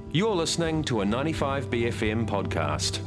You're listening to a 95BFM podcast.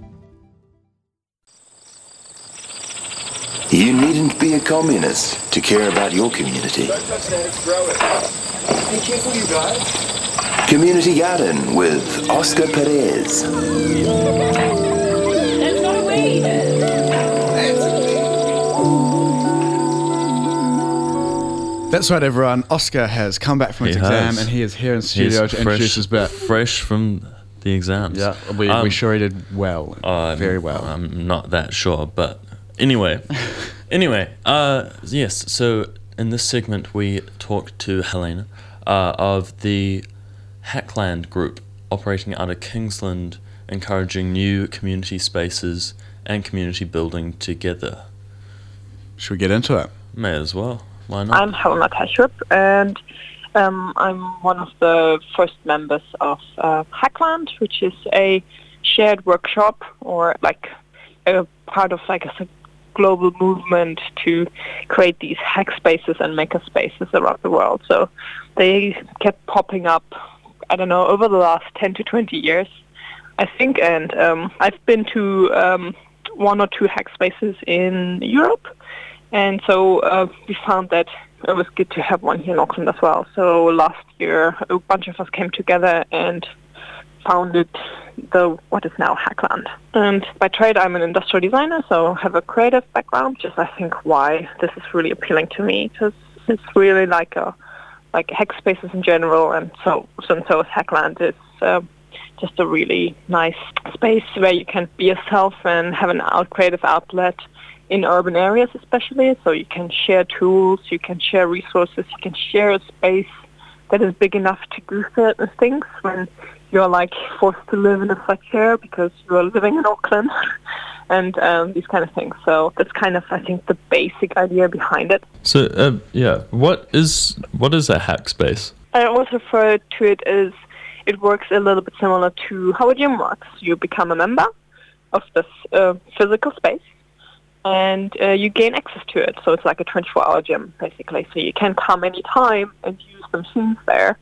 You needn't be a communist to care about your community. Don't touch that, it's growing. Be careful, you guys. Community Garden with Oscar Perez. That's not a weed. That's right, everyone. Oscar has come back from his exam, and he is here in studio to introduce his bit. Fresh from the exams. Yeah, we sure he did well. Very well. I'm not that sure, but anyway. Yes, so in this segment we talked to Helena of the Hackland Group, operating out of Kingsland, encouraging new community spaces and community building together. Should we get into it? May as well. Why not? I'm Helena Taschrup, and I'm one of the first members of Hackland, which is a shared workshop, or like a part of like a global movement to create these hack spaces and maker spaces around the world. So they kept popping up, I don't know, over the last 10 to 20 years, I think, and I've been to one or two hack spaces in Europe. And so we found that it was good to have one here in Auckland as well. So last year, a bunch of us came together and founded what is now Hackland. And by trade, I'm an industrial designer, so I have a creative background, which is, I think, why this is really appealing to me, because it's really like hack spaces in general, and so is Hackland. It's just a really nice space where you can be yourself and have an creative outlet in urban areas especially, so you can share tools, you can share resources, you can share a space that is big enough to do certain things when you're like forced to live in a flat chair because you're living in Auckland and these kind of things. So that's kind of, I think, the basic idea behind it. So, what is a hack space? I always refer to it as it works a little bit similar to how a gym works. You become a member of this physical space, and you gain access to it. So it's like a 24-hour gym, basically. So you can come anytime and use the machines there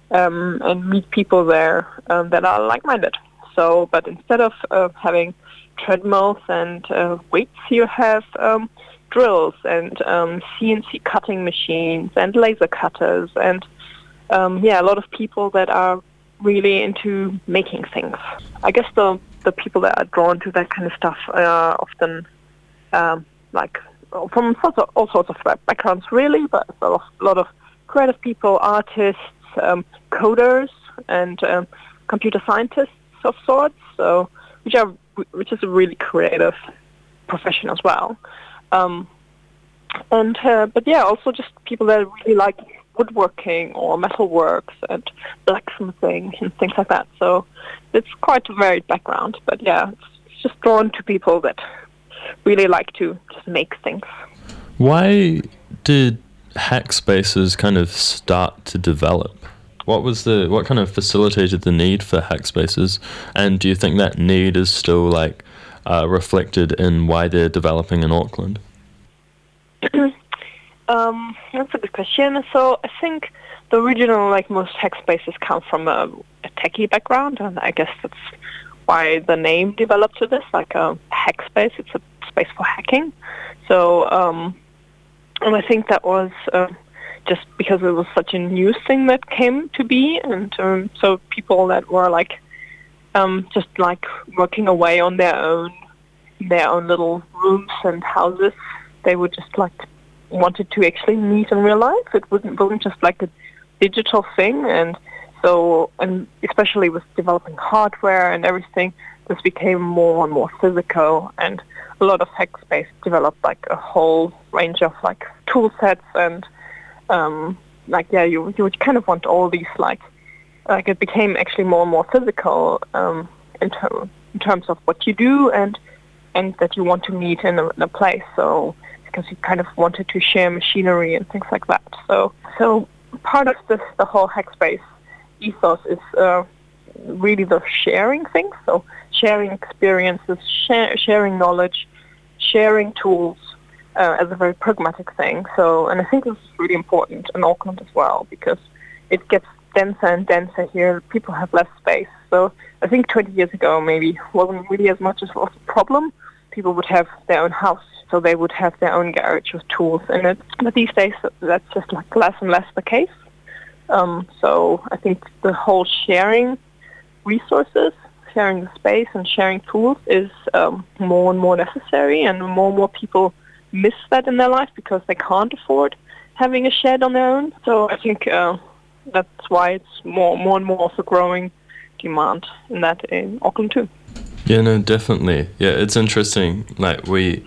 and meet people there that are like-minded. So, but instead of having treadmills and weights, you have drills and CNC cutting machines and laser cutters and, a lot of people that are really into making things. I guess the people that are drawn to that kind of stuff are often from all sorts of backgrounds, really, but a lot of creative people, artists, coders, and computer scientists of sorts. So, which is a really creative profession as well. Also just people that really like woodworking or metalworks and blacksmithing and things like that. So it's quite a varied background, but it's just drawn to people that really like to just make things. Why did hack spaces kind of start to develop? What kind of facilitated the need for hack spaces, and do you think that need is still reflected in why they're developing in Auckland? That's a good question. So I think the original, most hack spaces come from a techie background, and I guess that's why the name developed to this, like a hack space. It's a space for hacking. So, and I think that was just because it was such a new thing that came to be, and so people that were just working away on their own little rooms and houses, they would just wanted to actually meet in real life. It wasn't just like a digital thing, and so, and especially with developing hardware and everything, this became more and more physical, and a lot of hackspace developed a whole range of tool sets, and you would kind of want all these it became actually more and more physical in terms of what you do and that you want to meet in a place. So because you kind of wanted to share machinery and things like that. So part of the whole hackspace ethos is really the sharing thing. So sharing experiences, sharing knowledge, sharing tools as a very pragmatic thing. So, and I think this is really important in Auckland as well, because it gets denser and denser here. People have less space. So I think 20 years ago maybe wasn't really as much of a problem. People would have their own house, so they would have their own garage with tools in it. But these days, that's just like less and less the case. So I think the whole sharing resources, sharing the space and sharing tools is more and more necessary, and more and more people miss that in their life because they can't afford having a shed on their own. So I think that's why it's more and more also growing demand in that in Auckland too. Yeah, no, definitely. Yeah, it's interesting. Like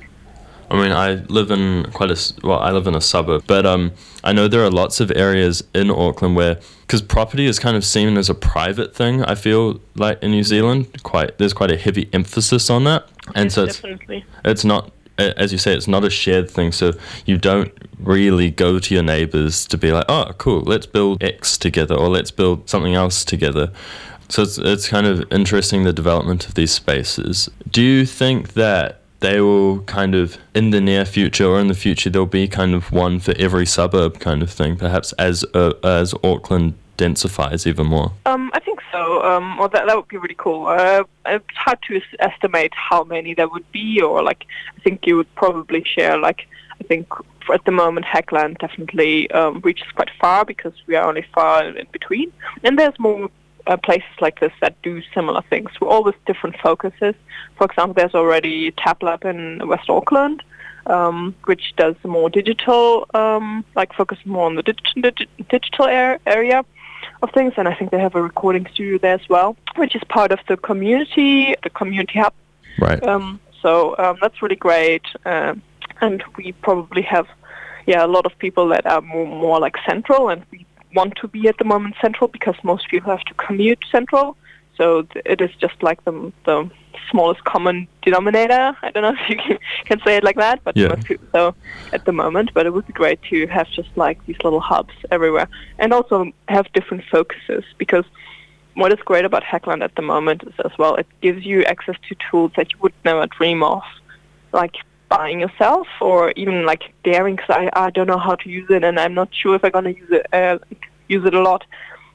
I live in I live in a suburb, but I know there are lots of areas in Auckland where, because property is kind of seen as a private thing, I feel like in New Zealand, there's quite a heavy emphasis on that, and yes, so it's not, as you say, it's not a shared thing, so you don't really go to your neighbours to be like, oh, cool, let's build X together, or let's build something else together. So it's kind of interesting, the development of these spaces. Do you think that they will kind of, in the near future or in the future, there'll be kind of one for every suburb kind of thing, perhaps as Auckland densifies even more? I think so. Well, that would be really cool. It's hard to estimate how many there would be, or like, I think you would probably share, like, I think at the moment Hackland definitely reaches quite far because we are only far in between, and there's more places like this that do similar things with all with different focuses. For example, there's already TapLab in West Auckland, which does more digital, focus more on the digital area of things, and I think they have a recording studio there as well, which is part of the community hub. Right. So that's really great, and we probably have, a lot of people that are more like central, and we want to be at the moment central because most people have to commute central. So it is just like the smallest common denominator. I don't know if you can say it like that, but most people so at the moment. But it would be great to have just like these little hubs everywhere, and also have different focuses, because what is great about Hackland at the moment is as well, it gives you access to tools that you would never dream of, like buying yourself, or even like daring, because I don't know how to use it, and I'm not sure if I'm going to use it a lot.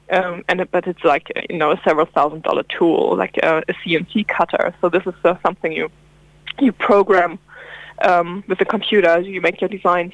But it's like, a several $1,000 tool, like a CNC cutter. So this is something you program with the computer. You make your designs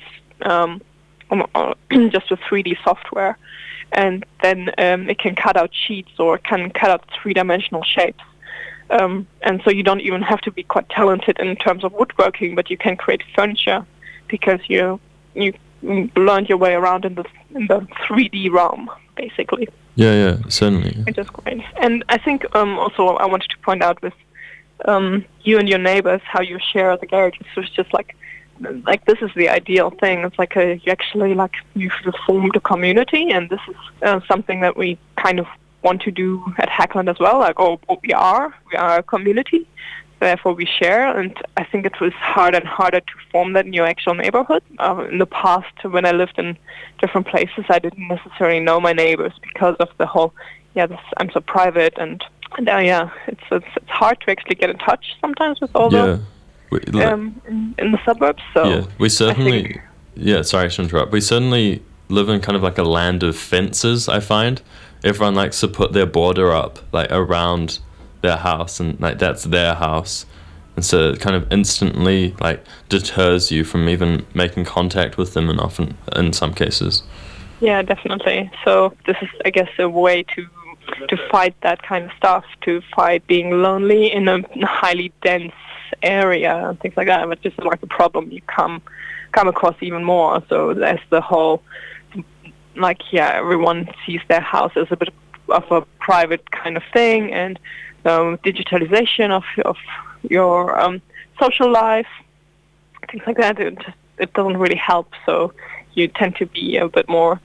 just with 3D software, and then it can cut out sheets or can cut out three-dimensional shapes. And so you don't even have to be quite talented in terms of woodworking, but you can create furniture because you learned your way around in the 3D realm, basically. Yeah, certainly. Which is great. And I think also I wanted to point out with you and your neighbors how you share the garage. So it's just like this is the ideal thing. It's like you've formed a community, and this is something that we kind of want to do at Hackland as well. Like, we are a community, therefore we share. And I think it was harder and harder to form that in your actual neighborhood. In the past, when I lived in different places, I didn't necessarily know my neighbors because of the whole, I'm so private, and it's hard to actually get in touch sometimes with all the in the suburbs. So we certainly, sorry to interrupt. We certainly live in kind of like a land of fences, I find. Everyone likes to put their border up like around their house, and like that's their house, and so it kind of instantly like deters you from even making contact with them, and often in some cases. Yeah, definitely. So this is, I guess, a way to fight that kind of stuff, to fight being lonely in a highly dense area and things like that. But this is like a problem you come across even more. So there's the whole, everyone sees their house as a bit of a private kind of thing, and digitalization of your social life, things like that. It doesn't really help. So you tend to be a bit more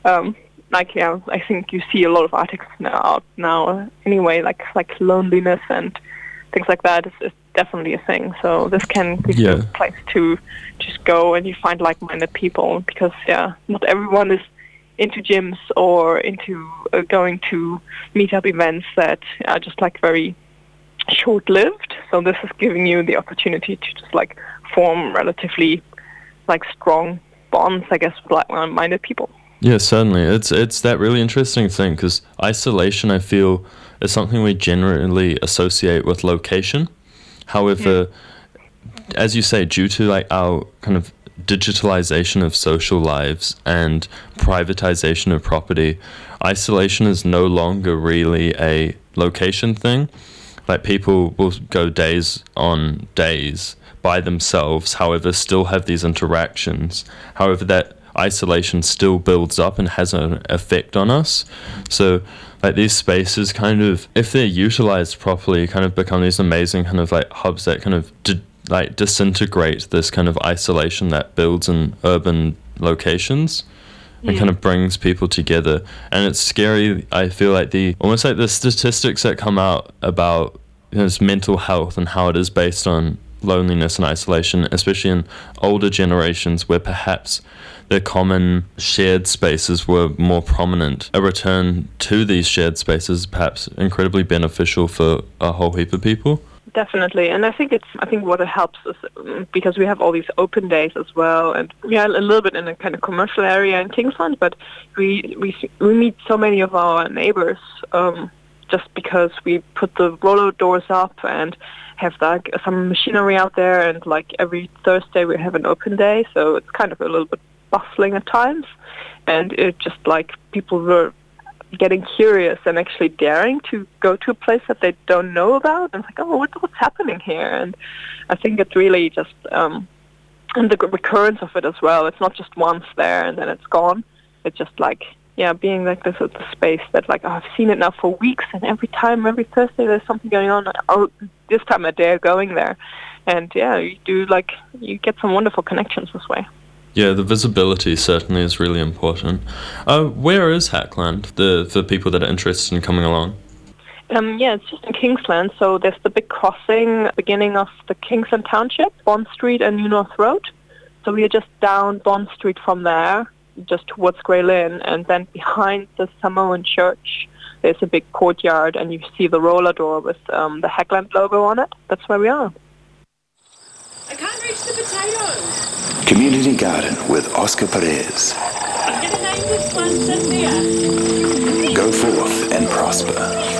I think you see a lot of articles now anyway, like loneliness and things like that is definitely a thing. So this can be a place to just go and you find like-minded people, because not everyone is into gyms or into going to meetup events that are just like very short-lived. So this is giving you the opportunity to just like form relatively like strong bonds, I guess, with like-minded people. Yeah, certainly. It's that really interesting thing, because isolation, I feel, is something we generally associate with location. However, as you say, due to like our kind of digitalization of social lives and privatization of property, isolation is no longer really a location thing. Like, people will go days on days by themselves, however, still have these interactions. However, that isolation still builds up and has an effect on us. So like, these spaces kind of, if they're utilized properly, kind of become these amazing kind of like hubs that kind of disintegrate this kind of isolation that builds in urban locations and kind of brings people together. And it's scary, I feel like, almost like the statistics that come out about, you know, this mental health and how it is based on loneliness and isolation, especially in older generations where perhaps the common shared spaces were more prominent. A return to these shared spaces perhaps incredibly beneficial for a whole heap of people. Definitely, and I think what it helps is because we have all these open days as well, and we are a little bit in a kind of commercial area in Kingsland, but we meet so many of our neighbors just because we put the roller doors up and have like some machinery out there, and like every Thursday we have an open day, so it's kind of a little bit bustling at times, and it just like people were getting curious and actually daring to go to a place that they don't know about, and it's like, oh, what's happening here? And I think it's really just and the recurrence of it as well. It's not just once there and then it's gone. It's just like, yeah, being like this at the space that like, oh, I've seen it now for weeks, and every Thursday there's something going on. Oh, this time I dare going there, and yeah, you get some wonderful connections this way. Yeah, the visibility certainly is really important. Where is Hackland, for people that are interested in coming along? Yeah, it's just in Kingsland. So there's the big crossing, beginning of the Kingsland Township, Bond Street and New North Road. So we are just down Bond Street from there, just towards Grey Lynn, and then behind the Samoan Church, there's a big courtyard, and you see the roller door with the Hackland logo on it. That's where we are. I can't reach the potatoes. Community Garden with Oscar Perez. I'm going to name this one Cynthia. Go forth and prosper.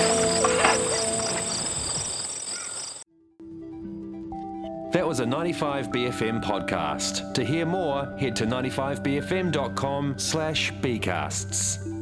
That was a 95BFM podcast. To hear more, head to 95bfm.com/bcasts.